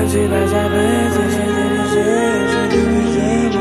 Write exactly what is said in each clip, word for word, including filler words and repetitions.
тебя забыть, если ты везде, если ты везде.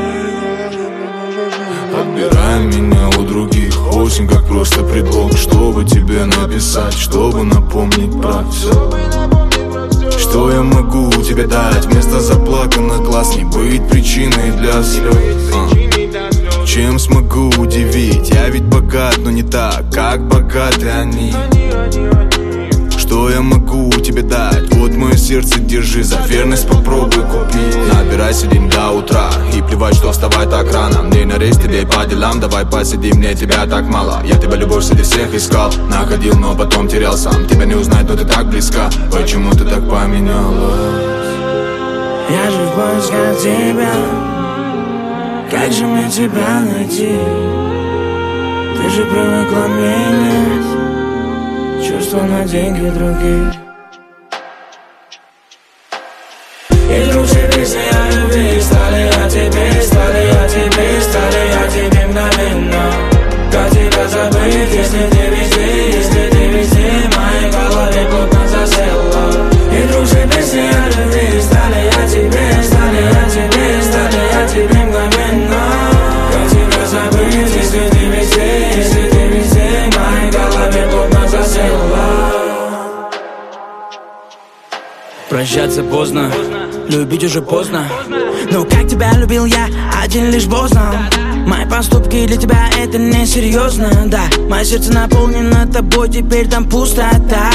Отбирай меня у других, осень как просто предлог, чтобы тебе написать, чтобы напомнить про все. Что я могу тебе дать? Вместо заплаканных глаз не быть причиной для слез. а. Чем смогу удивить? Я ведь богат, но не так, как богаты они. Что я могу тебе дать? Вот мое сердце держи, за верность попробуй купить. Набирайся день до утра и плевать, что вставай так рано. Мне на рейс, тебе по делам, давай посидим, мне тебя так мало. Я тебя любовь среди всех искал, находил, но потом терял сам. Тебя не узнать, но ты так близка, почему ты так поменялась? Я же в поисках тебя, как же мне тебя найти? Ты же привыкла менять чувства на деньги других. И вдруг все песни о любви стали о тебе, стали о тебе, стали о тебе мгновенно. Как тебя забыть, если ты везде, если ты везде, в моей голове плотно засела. И вдруг все песни о любви стали о тебе, стали о тебе, стали о тебе мгновенно. Как тебя забыть, если ты везде, если ты везде, в моей голове плотно засела. Прощаться поздно, любить уже поздно. Но как тебя любил я, один лишь Бог знал. Мои поступки для тебя это несерьезно, да. Мое сердце наполнено тобой, теперь там пустота.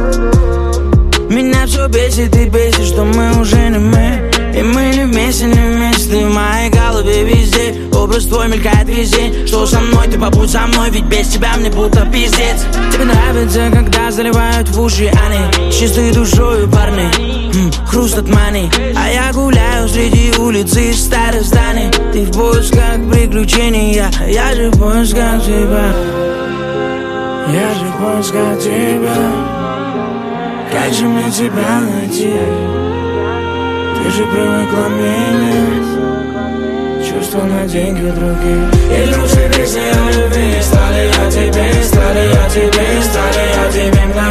Меня все бесит и бесит, что мы уже не мы. И мы не вместе, не вместе, ты в моей голове везде. Образ твой мелькает везде. Что со мной, ты побудь со мной, ведь без тебя мне будто пиздец. Тебе нравится, когда заливают в уши они, с чистой душою парни, м, хруст от мани. А я гуляю среди улицы старых зданий. Ты в поисках приключений, я, я же в поисках тебя. Я же в поисках тебя. Как же мне тебя найти? Ты же привыкла менять чувства на деньги других. И вдруг все песни о любви стали о тебе, стали о тебе, стали о тебе мгновенно.